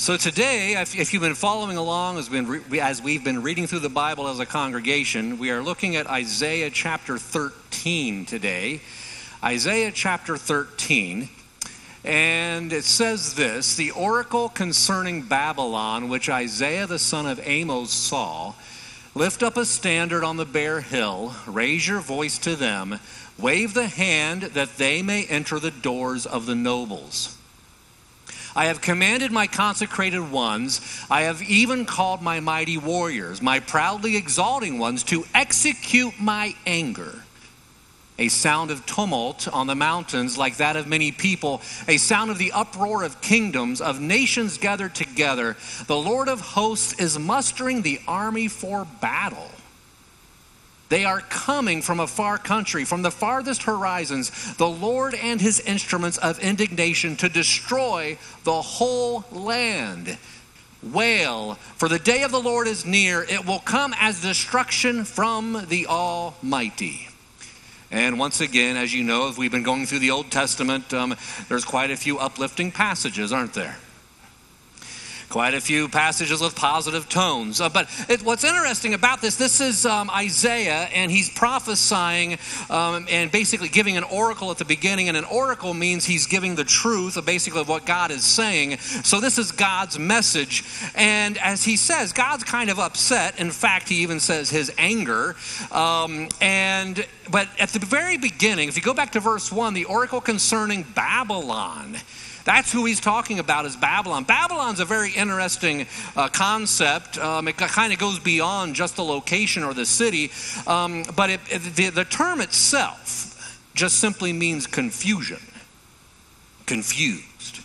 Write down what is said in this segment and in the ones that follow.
So today, if you've been following along as we've been reading through the Bible as a congregation, we are looking at Isaiah chapter 13 today. Isaiah chapter 13, and it says this: the oracle concerning Babylon, which Isaiah the son of Amos saw, lift up a standard on the bare hill, raise your voice to them, wave the hand that they may enter the doors of the nobles. I have commanded my consecrated ones, I have even called my mighty warriors, my proudly exalting ones, to execute my anger. A sound of tumult on the mountains like that of many people, a sound of the uproar of kingdoms, of nations gathered together. The Lord of hosts is mustering the army for battle. They are coming from a far country, from the farthest horizons, the Lord and his instruments of indignation to destroy the whole land. Wail, for the day of the Lord is near. It will come as destruction from the Almighty. And once again, as you know, if we've been going through the Old Testament, there's quite a few uplifting passages, aren't there? Quite a few passages with positive tones. But what's interesting about this is Isaiah, and he's prophesying and basically giving an oracle at the beginning. And an oracle means he's giving the truth of basically of what God is saying. So this is God's message. And as he says, God's kind of upset. In fact, he even says his anger. But at the very beginning, if you go back to verse 1, the oracle concerning Babylon, that's who he's talking about, is Babylon. Babylon's a very interesting concept. It kind of goes beyond just the location or the city. But the term itself just simply means confusion. Confused.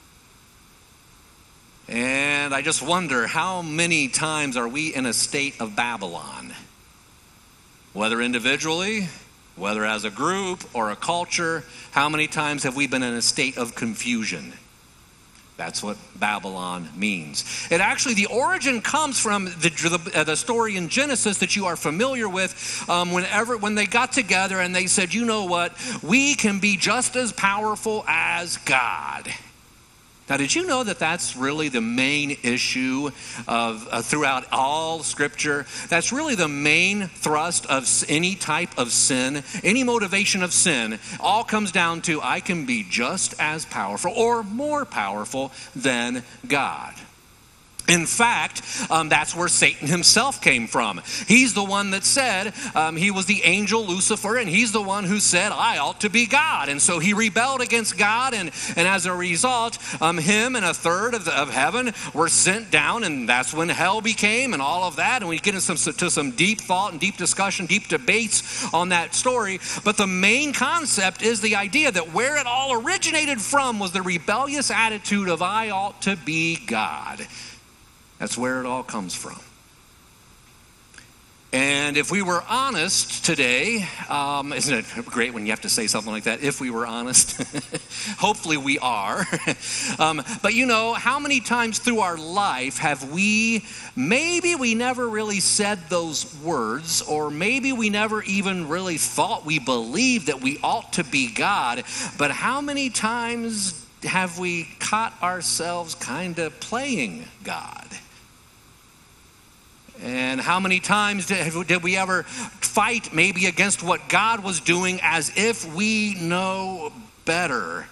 And I just wonder, how many times are we in a state of Babylon? Whether individually, whether as a group or a culture, how many times have we been in a state of confusion? That's what Babylon means. It actually, the origin comes from the story in Genesis that you are familiar with, when they got together and they said, you know what, we can be just as powerful as God. Now, did you know that that's really the main issue of throughout all Scripture? That's really the main thrust of any type of sin, any motivation of sin. All comes down to, I can be just as powerful or more powerful than God. In fact, that's where Satan himself came from. He's the one that said, he was the angel Lucifer, and he's the one who said, I ought to be God. And so he rebelled against God, and as a result, him and a third of heaven were sent down, and that's when hell became and all of that. And we get into some deep thought and deep discussion, deep debates on that story. But the main concept is the idea that where it all originated from was the rebellious attitude of I ought to be God. That's where it all comes from. And if we were honest today, isn't it great when you have to say something like that? If we were honest, hopefully we are. But you know, how many times through our life have maybe we never really said those words, or maybe we never even really thought we believed that we ought to be God, but how many times have we caught ourselves kind of playing God? And how many times did we ever fight maybe against what God was doing as if we know better?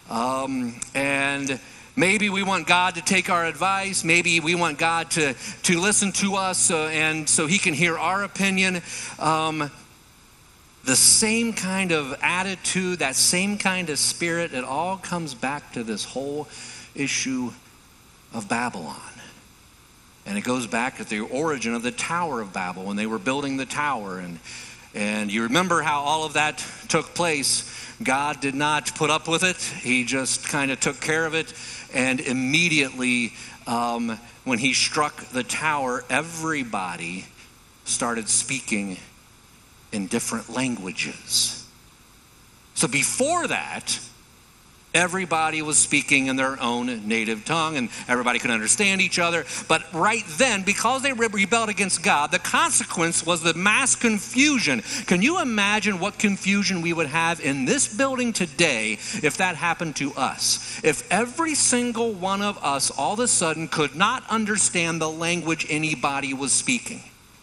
And maybe we want God to take our advice. Maybe we want God to listen to us and so he can hear our opinion. The same kind of attitude, that same kind of spirit, it all comes back to this whole issue of Babylon. And it goes back at the origin of the Tower of Babel, when they were building the tower. And you remember how all of that took place. God did not put up with it. He just kind of took care of it. And immediately, when he struck the tower, everybody started speaking in different languages. So before that, Everybody was speaking in their own native tongue, and everybody could understand each other. But right then, because they rebelled against God, the consequence was the mass confusion. Can you imagine what confusion we would have in this building today if that happened to us? If every single one of us all of a sudden could not understand the language anybody was speaking.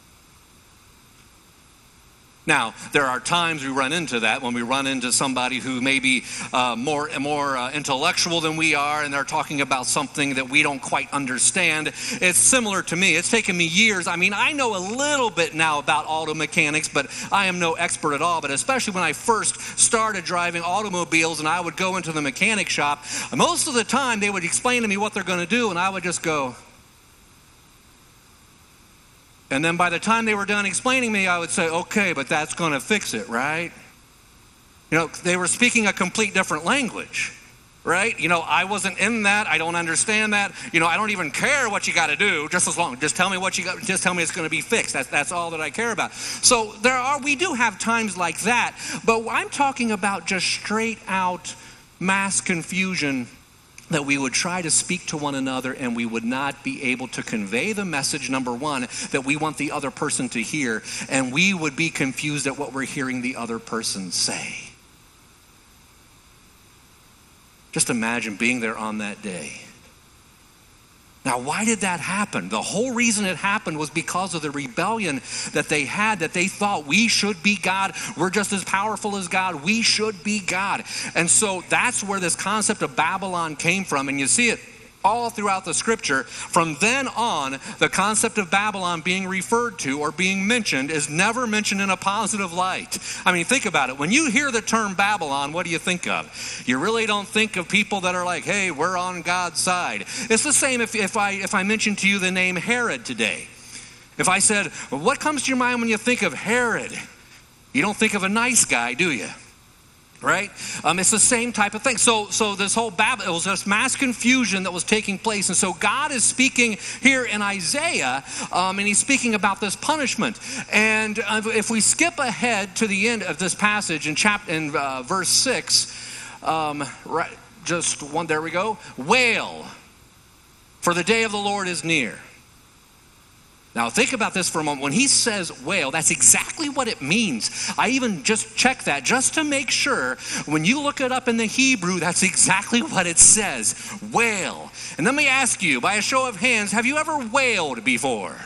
Now, there are times we run into that when we run into somebody who may be more intellectual than we are, and they're talking about something that we don't quite understand. It's similar to me. It's taken me years. I mean, I know a little bit now about auto mechanics, but I am no expert at all. But especially when I first started driving automobiles and I would go into the mechanic shop, most of the time they would explain to me what they're going to do, and I would just go. And then by the time they were done explaining me, I would say, okay, but that's going to fix it, right? You know, they were speaking a complete different language, right? You know, I wasn't in that. I don't understand that. You know, I don't even care what you got to do, just tell me what you got, just tell me it's going to be fixed. That's all that I care about. So we do have times like that, but I'm talking about just straight out mass confusion, that we would try to speak to one another and we would not be able to convey the message, number one, that we want the other person to hear, and we would be confused at what we're hearing the other person say. Just imagine being there on that day. Now, why did that happen? The whole reason it happened was because of the rebellion that they had, that they thought we should be God. We're just as powerful as God. We should be God. And so that's where this concept of Babylon came from. And you see it all throughout the scripture. From then on, the concept of Babylon being referred to or being mentioned is never mentioned in a positive light. I mean, think about it. When you hear the term Babylon, what do you think of? You really don't think of people that are like, hey, we're on God's side. It's the same if I mention to you the name Herod today. If I said, well, what comes to your mind when you think of Herod? You don't think of a nice guy, do you? Right? It's the same type of thing. So this whole Babylon, it was just mass confusion that was taking place. And so God is speaking here in Isaiah, and he's speaking about this punishment. And if we skip ahead to the end of this passage in verse 6, there we go. Wail, for the day of the Lord is near. Now think about this for a moment. When he says wail, that's exactly what it means. I even just checked that just to make sure. When you look it up in the Hebrew, that's exactly what it says. Wail. And let me ask you, by a show of hands, have you ever wailed before?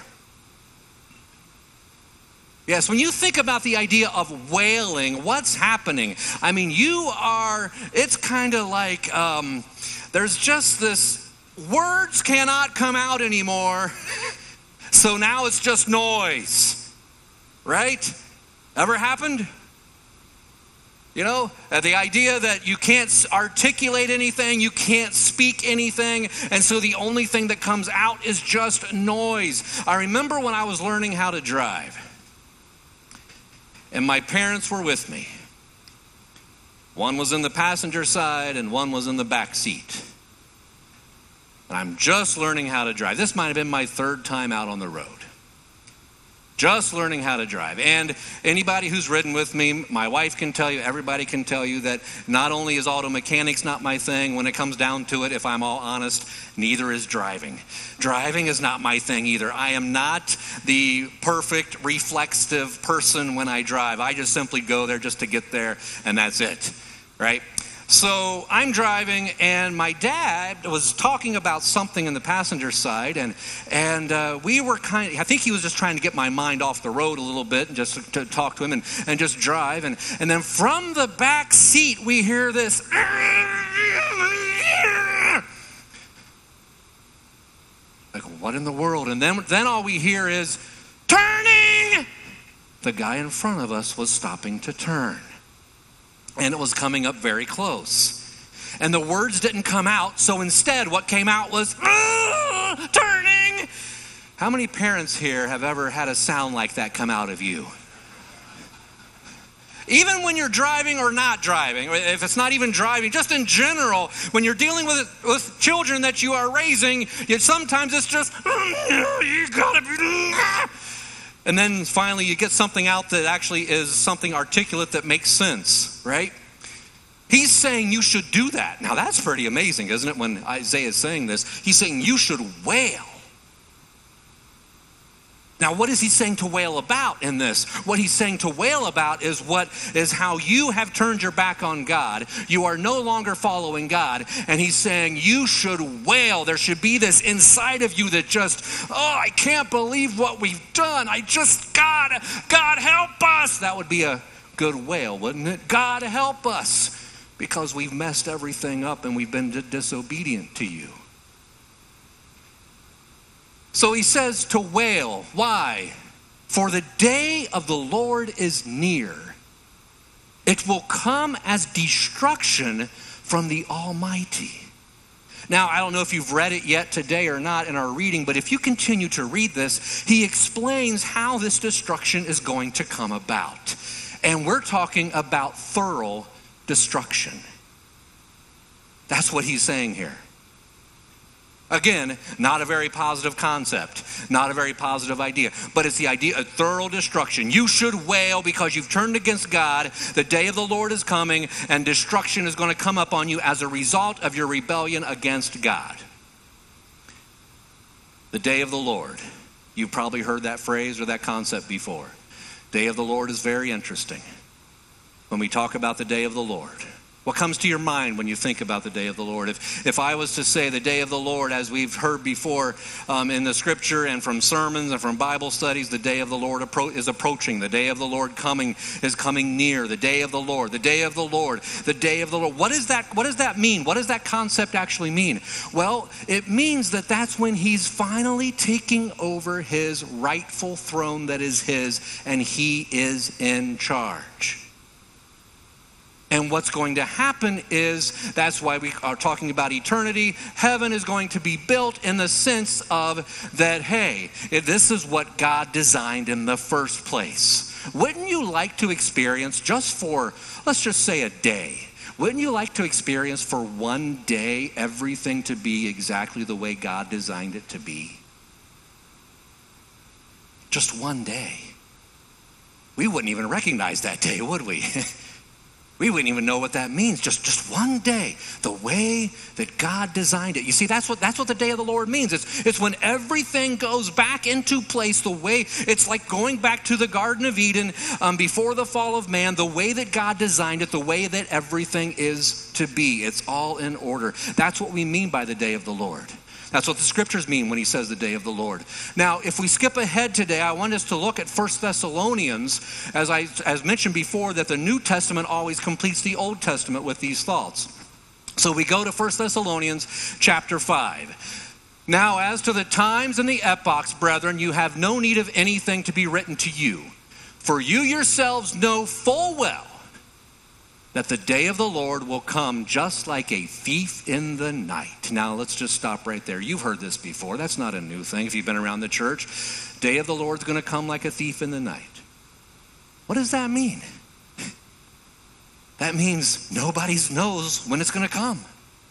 Yes, when you think about the idea of wailing, what's happening? I mean, it's kind of like there's just this, words cannot come out anymore. So now it's just noise, right? Ever happened? You know, the idea that you can't articulate anything, you can't speak anything, and so the only thing that comes out is just noise. I remember when I was learning how to drive, and my parents were with me. One was in the passenger side and one was in the back seat. And I'm just learning how to drive. This might have been my third time out on the road. Just learning how to drive. And anybody who's ridden with me, my wife can tell you, everybody can tell you that not only is auto mechanics not my thing, when it comes down to it, if I'm all honest, neither is driving. Driving is not my thing either. I am not the perfect reflexive person when I drive. I just simply go there just to get there, and that's it, right? So I'm driving, and my dad was talking about something in the passenger side, and we were I think he was just trying to get my mind off the road a little bit and just to talk to him and just drive. And then from the back seat, we hear this. Like, what in the world? And then all we hear is, turning! The guy in front of us was stopping to turn. And it was coming up very close. And the words didn't come out, so instead what came out was, turning! How many parents here have ever had a sound like that come out of you? Even when you're driving or not driving, if it's not even driving, just in general, when you're dealing with children that you are raising, sometimes it's just, you gotta be... And then finally you get something out that actually is something articulate that makes sense, right? He's saying you should do that. Now that's pretty amazing, isn't it, when Isaiah is saying this? He's saying you should wail. Now what is he saying to wail about in this? What he's saying to wail about is how you have turned your back on God. You are no longer following God. And he's saying you should wail. There should be this inside of you that just, I can't believe what we've done. God help us. That would be a good wail, wouldn't it? God help us, because we've messed everything up and we've been disobedient to you. So he says to wail. Why? For the day of the Lord is near. It will come as destruction from the Almighty. Now, I don't know if you've read it yet today or not in our reading, but if you continue to read this, he explains how this destruction is going to come about. And we're talking about thorough destruction. That's what he's saying here. Again, not a very positive concept, not a very positive idea, but it's the idea of thorough destruction. You should wail because you've turned against God. The day of the Lord is coming, and destruction is going to come up on you as a result of your rebellion against God. The day of the Lord. You've probably heard that phrase or that concept before. Day of the Lord is very interesting. When we talk about the day of the Lord, what comes to your mind when you think about the day of the Lord? If I was to say the day of the Lord, as we've heard before in the scripture and from sermons and from Bible studies, the day of the Lord is approaching. The day of the Lord is coming near. The day of the Lord, the day of the Lord, the day of the Lord. What does that mean? What does that concept actually mean? Well, it means that that's when he's finally taking over his rightful throne that is his, and he is in charge. And what's going to happen is, that's why we are talking about eternity. Heaven is going to be built in the sense of that, hey, this is what God designed in the first place. Wouldn't you like to experience just for, let's just say a day, wouldn't you like to experience for one day everything to be exactly the way God designed it to be? Just one day. We wouldn't even recognize that day, would we? We wouldn't even know what that means. Just one day, the way that God designed it. You see, that's what the day of the Lord means. It's when everything goes back into place the way, it's like going back to the Garden of Eden before the fall of man, the way that God designed it, the way that everything is to be. It's all in order. That's what we mean by the day of the Lord. That's what the scriptures mean when he says the day of the Lord. Now, if we skip ahead today, I want us to look at 1 Thessalonians, as mentioned before, that the New Testament always completes the Old Testament with these thoughts. So we go to 1 Thessalonians chapter 5. Now, as to the times and the epochs, brethren, you have no need of anything to be written to you. For you yourselves know full well that the day of the Lord will come just like a thief in the night. Now, let's just stop right there. You've heard this before. That's not a new thing if you've been around the church. Day of the Lord's going to come like a thief in the night. What does that mean? That means nobody knows when it's going to come.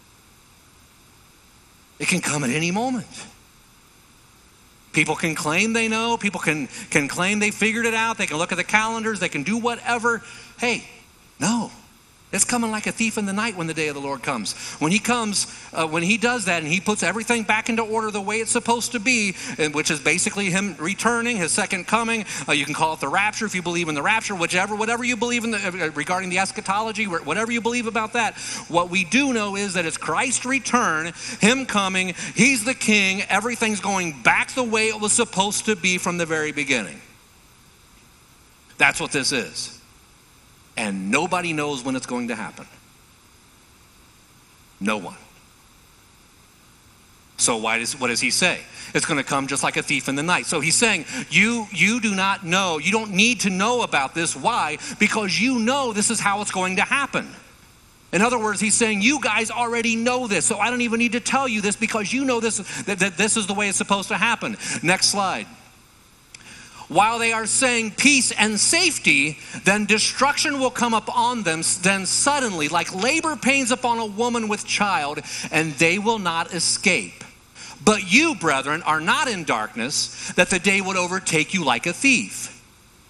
It can come at any moment. People can claim they know. People can claim they figured it out. They can look at the calendars. They can do whatever. Hey, no. It's coming like a thief in the night when the day of the Lord comes. When he comes, when he does that and he puts everything back into order the way it's supposed to be, which is basically him returning, his second coming. You can call it the rapture if you believe in the rapture, whatever you believe in regarding the eschatology, whatever you believe about that. What we do know is that it's Christ's return, him coming, he's the king, everything's going back the way it was supposed to be from the very beginning. That's what this is. And nobody knows when it's going to happen. No one. So what does he say? It's going to come just like a thief in the night. So he's saying, you do not know. You don't need to know about this. Why? Because you know this is how it's going to happen. In other words, he's saying, you guys already know this. So I don't even need to tell you this because you know this, that this is the way it's supposed to happen. Next slide. While they are saying peace and safety, then destruction will come upon them then suddenly, like labor pains upon a woman with child, and they will not escape. But you, brethren, are not in darkness, that the day would overtake you like a thief.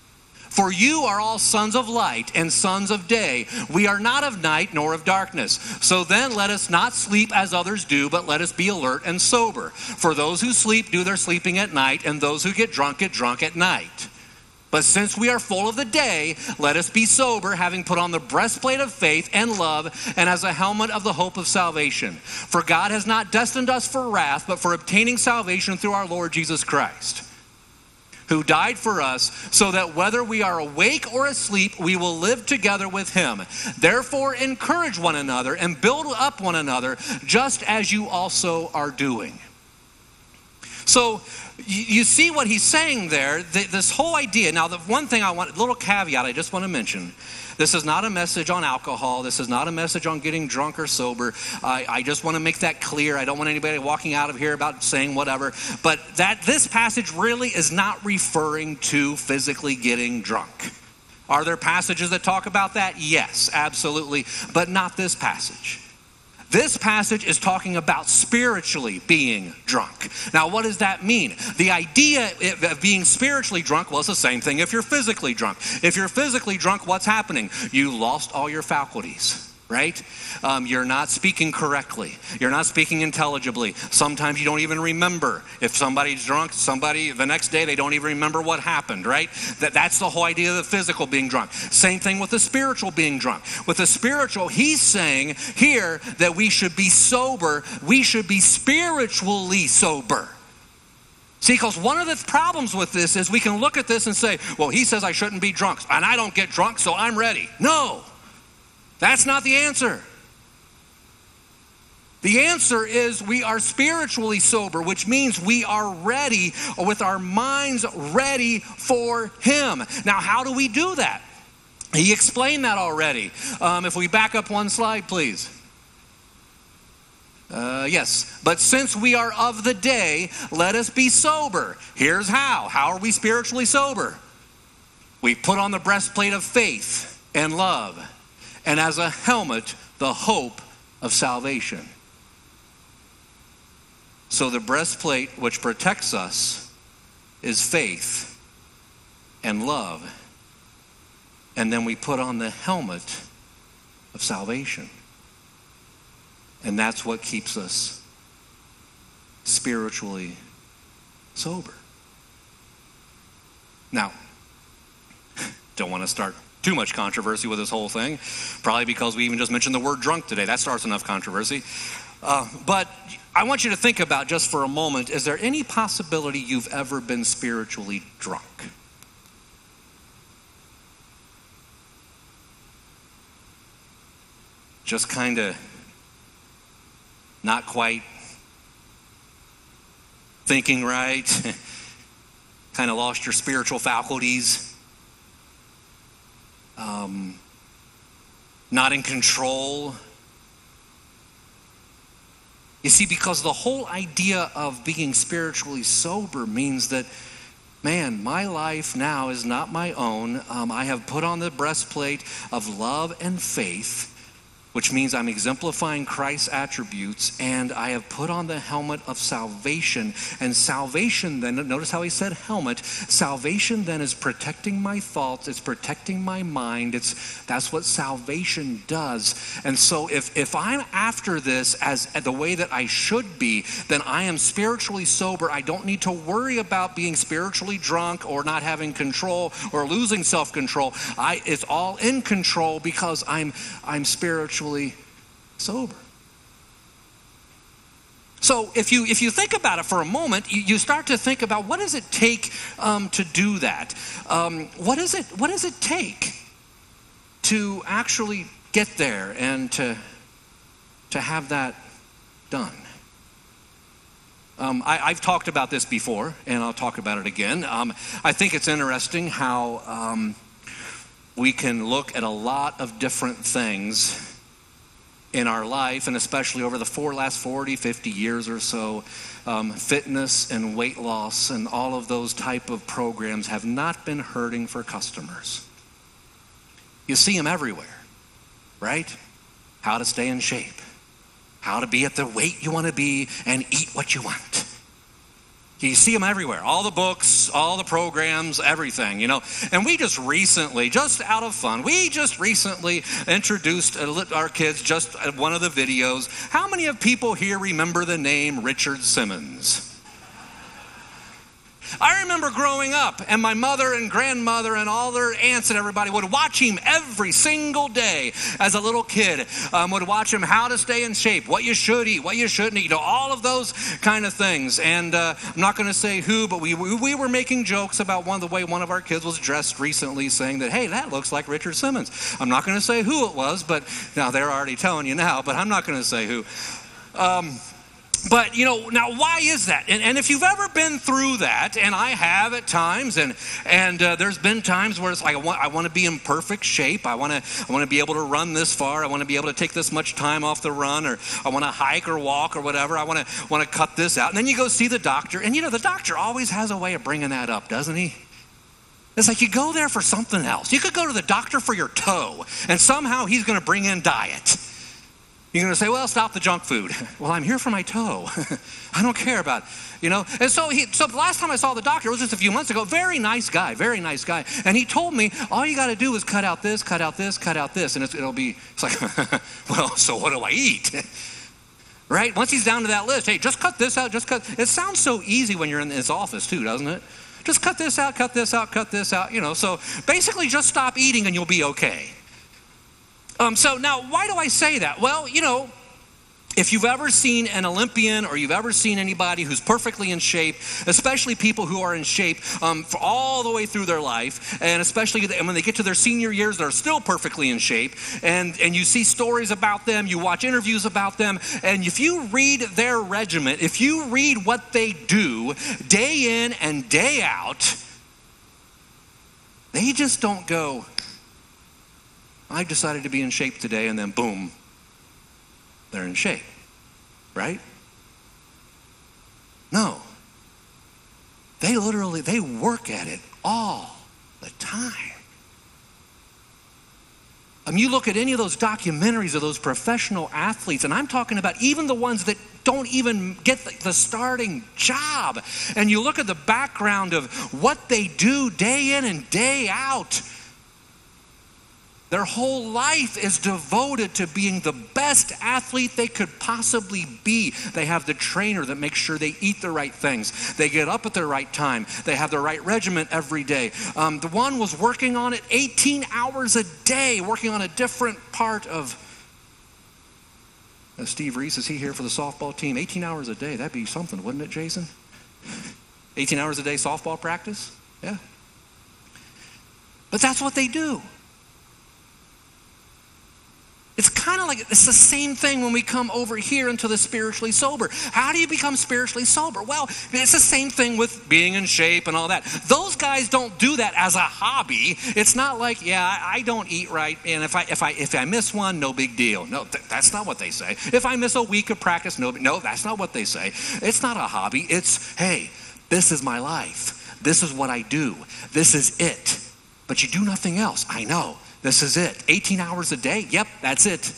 For you are all sons of light and sons of day. We are not of night nor of darkness. So then let us not sleep as others do, but let us be alert and sober. For those who sleep do their sleeping at night, and those who get drunk at night. But since we are full of the day, let us be sober, having put on the breastplate of faith and love, and as a helmet of the hope of salvation. For God has not destined us for wrath, but for obtaining salvation through our Lord Jesus Christ, who died for us, so that whether we are awake or asleep, we will live together with him. Therefore, encourage one another and build up one another, just as you also are doing. So, you see what he's saying there, this whole idea. Now, the one thing a little caveat I just want to mention. This is not a message on alcohol. This is not a message on getting drunk or sober. I just want to make that clear. I don't want anybody walking out of here about saying whatever. But this passage really is not referring to physically getting drunk. Are there passages that talk about that? Yes, absolutely. But not this passage. This passage is talking about spiritually being drunk. Now, what does that mean? The idea of being spiritually drunk, well, it's the same thing if you're physically drunk. If you're physically drunk, what's happening? You lost all your faculties, right? You're not speaking correctly. You're not speaking intelligibly. Sometimes you don't even remember. If somebody's drunk, the next day, they don't even remember what happened, right? That's the whole idea of the physical being drunk. Same thing with the spiritual being drunk. With the spiritual, he's saying here that we should be sober. We should be spiritually sober. See, because one of the problems with this is we can look at this and say, well, he says I shouldn't be drunk, and I don't get drunk, so I'm ready. No. That's not the answer. The answer is we are spiritually sober, which means we are ready, or with our minds ready for him. Now, how do we do that? He explained that already. If we back up one slide, please. Yes. But since we are of the day, let us be sober. Here's how. How are we spiritually sober? We put on the breastplate of faith and love, and as a helmet, the hope of salvation. So the breastplate which protects us is faith and love. And then we put on the helmet of salvation. And that's what keeps us spiritually sober. Now, don't want to start too much controversy with this whole thing, probably because we even just mentioned the word drunk today. That starts enough controversy. But I want you to think about just for a moment, is there any possibility you've ever been spiritually drunk? Just kind of not quite thinking right, kind of lost your spiritual faculties. Not in control. You see, because the whole idea of being spiritually sober means that, man, my life now is not my own. I have put on the breastplate of love and faith, which means I'm exemplifying Christ's attributes, and I have put on the helmet of salvation. And salvation then, notice how he said helmet, salvation then is protecting my thoughts, it's protecting my mind, that's what salvation does. And so if I'm after this as the way that I should be, then I am spiritually sober. I don't need to worry about being spiritually drunk or not having control or losing self-control. It's all in control because I'm spiritually sober. So if you think about it for a moment, you start to think about what does it take to do that? What does it take to actually get there and to have that done? I've talked about this before, and I'll talk about it again. I think it's interesting how we can look at a lot of different things in our life, and especially over the last 40, 50 years or so, fitness and weight loss and all of those type of programs have not been hurting for customers. You see them everywhere, right? How to stay in shape, how to be at the weight you want to be and eat what you want. You see them everywhere, all the books, all the programs, everything, And we just recently, just out of fun, introduced our kids just one of the videos. How many of people here remember the name Richard Simmons? I remember growing up, and my mother and grandmother and all their aunts and everybody would watch him every single day as a little kid. Would watch him how to stay in shape, what you should eat, what you shouldn't eat, all of those kind of things. And I'm not going to say who, but we were making jokes about the way one of our kids was dressed recently, saying that, hey, that looks like Richard Simmons. I'm not going to say who it was, but now they're already telling you now, but I'm not going to say who. But, now why is that? And if you've ever been through that, and I have at times, and there's been times where it's like, I want to be in perfect shape. I want to be able to run this far. I want to be able to take this much time off the run, or I want to hike or walk or whatever. I want to cut this out. And then you go see the doctor, and the doctor always has a way of bringing that up, doesn't he? It's like you go there for something else. You could go to the doctor for your toe, and somehow he's going to bring in diet. You're going to say, well, stop the junk food. Well, I'm here for my toe. I don't care about, And so the last time I saw the doctor, it was just a few months ago, very nice guy. And he told me, all you got to do is cut out this, cut out this, cut out this. And it's like, well, so what do I eat? Right? Once he's down to that list, hey, just cut this out, It sounds so easy when you're in his office too, doesn't it? Just cut this out, cut this out, cut this out, So basically just stop eating and you'll be okay. So now, why do I say that? Well, if you've ever seen an Olympian or you've ever seen anybody who's perfectly in shape, especially people who are in shape for all the way through their life, and especially when they get to their senior years, they're still perfectly in shape, and you see stories about them, you watch interviews about them, and if you read their regimen, if you read what they do day in and day out, they just don't go, I decided to be in shape today, and then boom, they're in shape, right? No. They work at it all the time. You look at any of those documentaries of those professional athletes, and I'm talking about even the ones that don't even get the starting job, and you look at the background of what they do day in and day out. Their whole life is devoted to being the best athlete they could possibly be. They have the trainer that makes sure they eat the right things. They get up at the right time. They have the right regimen every day. The one was working on it 18 hours a day, working on a different part of... Steve Reese, is he here for the softball team? 18 hours a day, that'd be something, wouldn't it, Jason? 18 hours a day softball practice? Yeah. But that's what they do. It's kind of like, it's the same thing when we come over here into the spiritually sober. How do you become spiritually sober? Well, it's the same thing with being in shape and all that. Those guys don't do that as a hobby. It's not like, I don't eat right, and if I miss one, no big deal. No, that's not what they say. If I miss a week of practice, no, that's not what they say. It's not a hobby. It's, hey, this is my life. This is what I do. This is it. But you do nothing else. I know. This is it. 18 hours a day? Yep, that's it.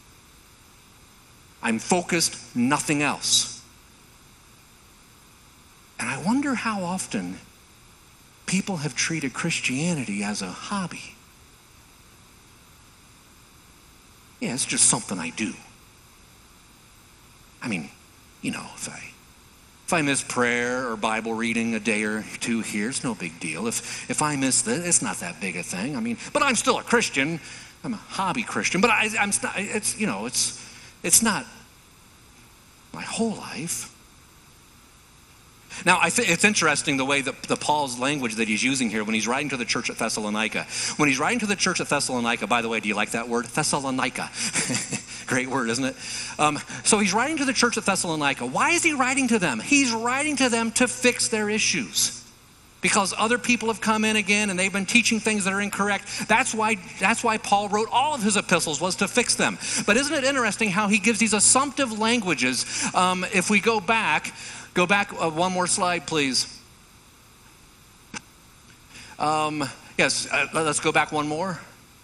I'm focused, nothing else. And I wonder how often people have treated Christianity as a hobby. Yeah, it's just something I do. I mean, if I miss prayer or Bible reading a day or two here, it's no big deal. If I miss this, it's not that big a thing. But I'm still a Christian. I'm a hobby Christian. But I'm not, it's not my whole life. Now, it's interesting the way that the Paul's language that he's using here when he's writing to the church at Thessalonica. When he's writing to the church at Thessalonica, by the way, do you like that word? Thessalonica. Great word, isn't it? So he's writing to the church at Thessalonica. Why is he writing to them? He's writing to them to fix their issues. Because other people have come in again and they've been teaching things that are incorrect. That's why Paul wrote all of his epistles, was to fix them. But isn't it interesting how he gives these assumptive languages? If we go back one more slide, please. Yes, let's go back one more.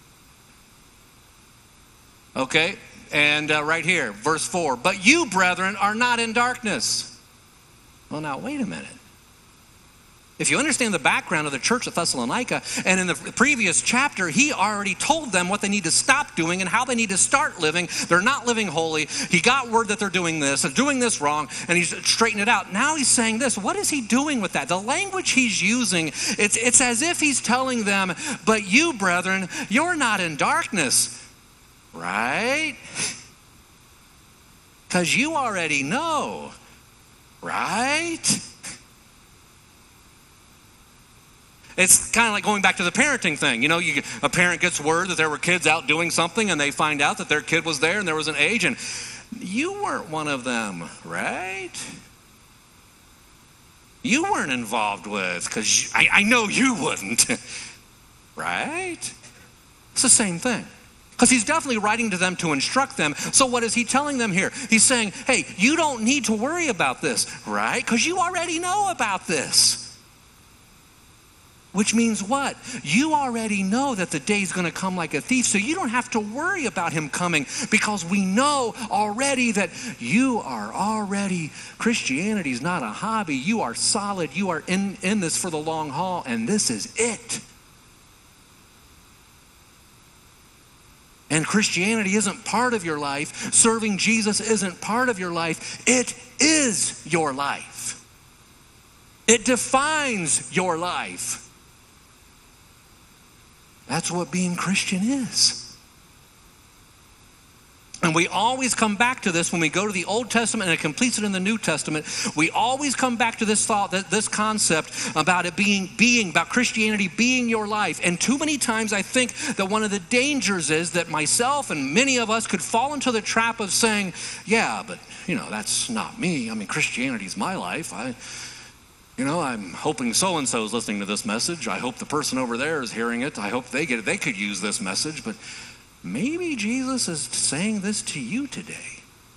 Okay, and right here, verse 4. But you, brethren, are not in darkness. Well, now, wait a minute. If you understand the background of the church at Thessalonica, and in the previous chapter, he already told them what they need to stop doing and how they need to start living. They're not living holy. He got word that they're doing this wrong, and he's straightened it out. Now he's saying this. What is he doing with that? The language he's using, it's as if he's telling them, but you, brethren, you're not in darkness, right? Because you already know, right? It's kind of like going back to the parenting thing. You know, a parent gets word that there were kids out doing something, and they find out that their kid was there and there was an age, and you weren't one of them, right? You weren't involved with, because I know you wouldn't, right? It's the same thing. Because he's definitely writing to them to instruct them. So what is he telling them here? He's saying, hey, you don't need to worry about this, right? Because you already know about this. Which means what? You already know that the day's going to come like a thief, so you don't have to worry about him coming, because we know already that you are already, Christianity's not a hobby. You are solid. You are in this for the long haul, and this is it. And Christianity isn't part of your life. Serving Jesus isn't part of your life. It is your life. It defines your life. That's what being Christian is. And we always come back to this when we go to the Old Testament, and it completes it in the New Testament. We always come back to this thought, this concept about it being about Christianity being your life. And too many times I think that one of the dangers is that myself and many of us could fall into the trap of saying, yeah, but that's not me. I mean, Christianity's my life. I'm hoping so-and-so is listening to this message. I hope the person over there is hearing it. I hope they get it. They could use this message. But maybe Jesus is saying this to you today.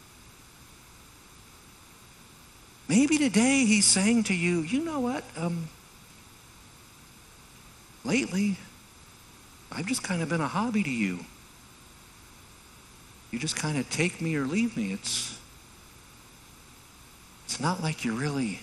Maybe today he's saying to you, you know what? Lately, I've just kind of been a hobby to you. You just kind of take me or leave me. It's not like you're really...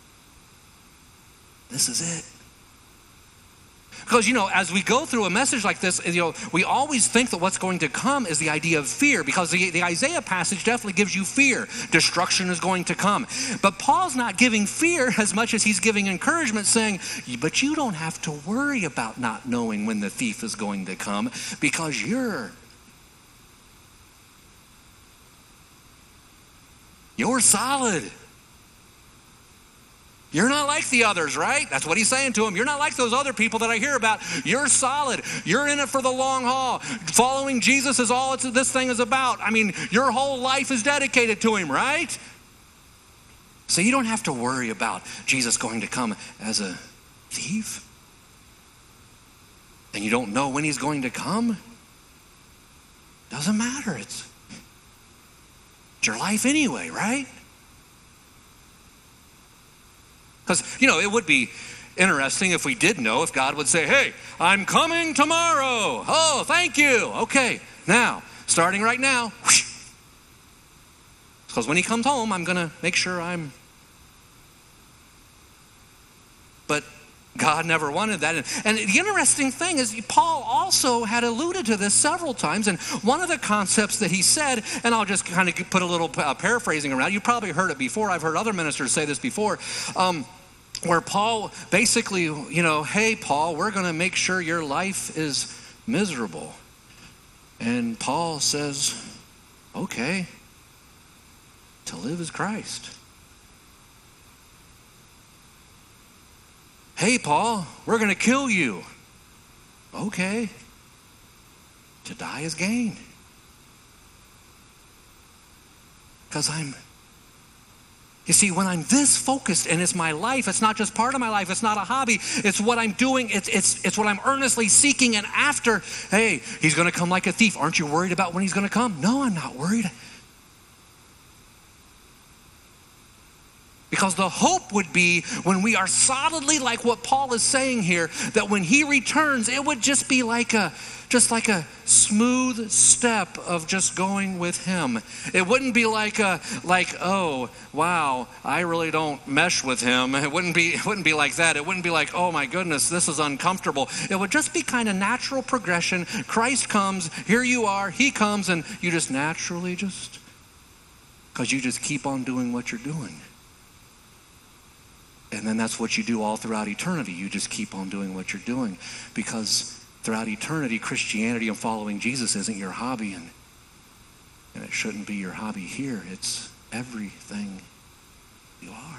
This is it. Because, as we go through a message like this, we always think that what's going to come is the idea of fear, because the Isaiah passage definitely gives you fear. Destruction is going to come. But Paul's not giving fear as much as he's giving encouragement, saying, but you don't have to worry about not knowing when the thief is going to come, because you're solid. You're not like the others, right? That's what he's saying to them. You're not like those other people that I hear about. You're solid. You're in it for the long haul. Following Jesus is all this thing is about. I mean, your whole life is dedicated to him, right? So you don't have to worry about Jesus going to come as a thief. And you don't know when he's going to come. Doesn't matter. It's your life anyway, right? Because, it would be interesting if we did know, if God would say, hey, I'm coming tomorrow. Oh, thank you. Okay, now, starting right now. Because when he comes home, I'm going to make sure But God never wanted that. And the interesting thing is, Paul also had alluded to this several times. And one of the concepts that he said, and I'll just kind of put a little paraphrasing around. You probably heard it before. I've heard other ministers say this before. Where Paul basically, hey, Paul, we're going to make sure your life is miserable. And Paul says, okay, to live is Christ. Hey, Paul, we're going to kill you. Okay, to die is gain. Because you see, when I'm this focused and it's my life, it's not just part of my life, it's not a hobby, it's what I'm doing, it's what I'm earnestly seeking and after. Hey, he's going to come like a thief. Aren't you worried about when he's going to come? No, I'm not worried. Because the hope would be when we are solidly like what Paul is saying here, that when he returns, it would just be like a smooth step of just going with him. It wouldn't be like oh, wow, I really don't mesh with him. It wouldn't be like that. It wouldn't be like, oh my goodness, this is uncomfortable. It would just be kind of natural progression. Christ comes, here you are, he comes, and you just naturally because you just keep on doing what you're doing. And then that's what you do all throughout eternity. You just keep on doing what you're doing. Because throughout eternity, Christianity and following Jesus isn't your hobby. And it shouldn't be your hobby here. It's everything you are.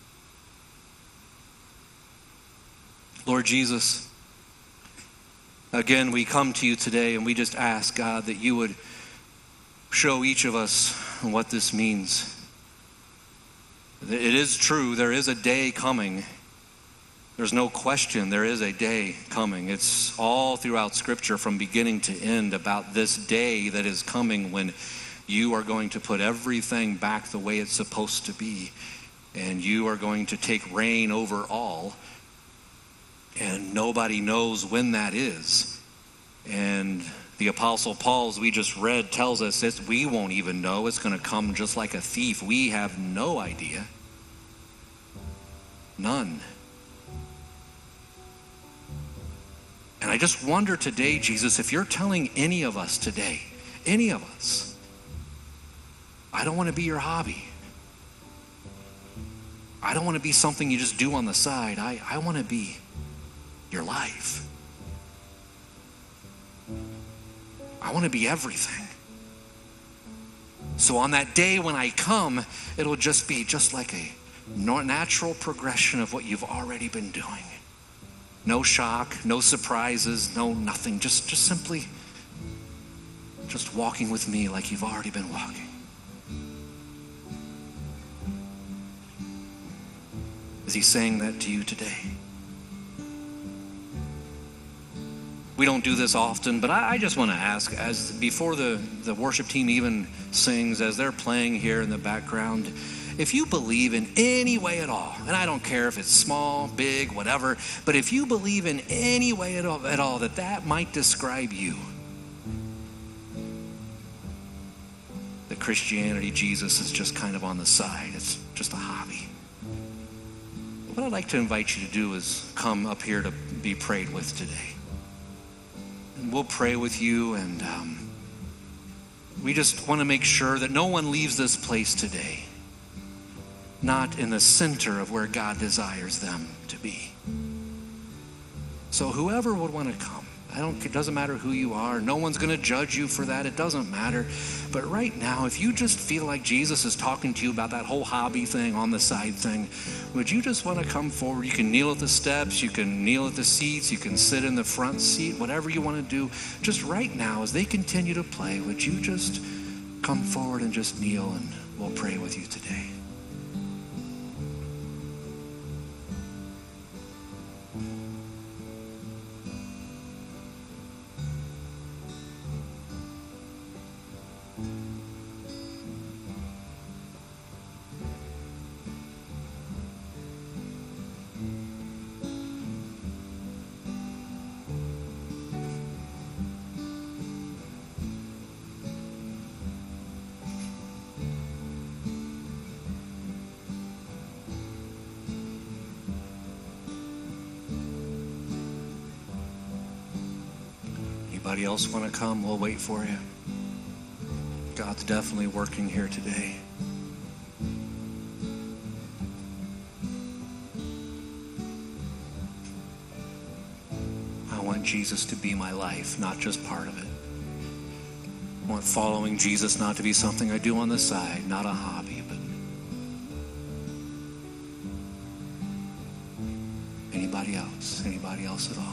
Lord Jesus, again, we come to you today and we just ask, God, that you would show each of us what this means. It is true, there is a day coming. There's no question there is a day coming. It's all throughout Scripture from beginning to end about this day that is coming when you are going to put everything back the way it's supposed to be. And you are going to take reign over all. And nobody knows when that is. And the Apostle Paul, as we just read, tells us that we won't even know. It's going to come just like a thief. We have no idea. None. And I just wonder today, Jesus, if you're telling any of us today, any of us, I don't want to be your hobby. I don't want to be something you just do on the side. I want to be your life. I want to be everything. So on that day when I come, it'll just be just like a natural progression of what you've already been doing. No shock, no surprises, no nothing. Just simply just walking with me like you've already been walking. Is he saying that to you today? We don't do this often, but I just want to ask, as before the worship team even sings, as they're playing here in the background, if you believe in any way at all, and I don't care if it's small, big, whatever, but if you believe in any way at all that might describe you, that Christianity, Jesus is just kind of on the side. It's just a hobby. What I'd like to invite you to do is come up here to be prayed with today. And we'll pray with you, and we just want to make sure that no one leaves this place today not in the center of where God desires them to be. So whoever would want to come, it doesn't matter who you are. No one's going to judge you for that. It doesn't matter. But right now, if you just feel like Jesus is talking to you about that whole hobby thing, on the side thing, would you just want to come forward? You can kneel at the steps. You can kneel at the seats. You can sit in the front seat, whatever you want to do. Just right now, as they continue to play, would you just come forward and just kneel, and we'll pray with you today. Anybody else want to come? We'll wait for you. God's definitely working here today. I want Jesus to be my life, not just part of it. I want following Jesus not to be something I do on the side, not a hobby, but anybody else at all.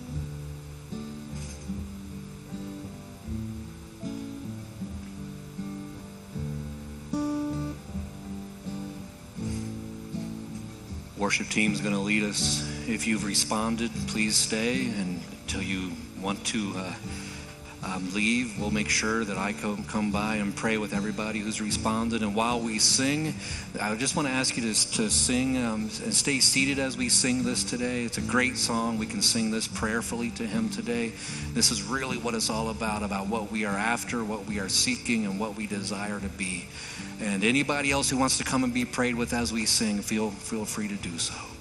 Worship team's going to lead us. If you've responded, please stay, and until you want to leave, we'll make sure that I come by and pray with everybody who's responded. And while we sing, I just want to ask you to sing and stay seated as we sing this today. It's a great song. We can sing this prayerfully to him today. This is really what it's all about what we are after, what we are seeking, and what we desire to be. And anybody else who wants to come and be prayed with as we sing, feel free to do so.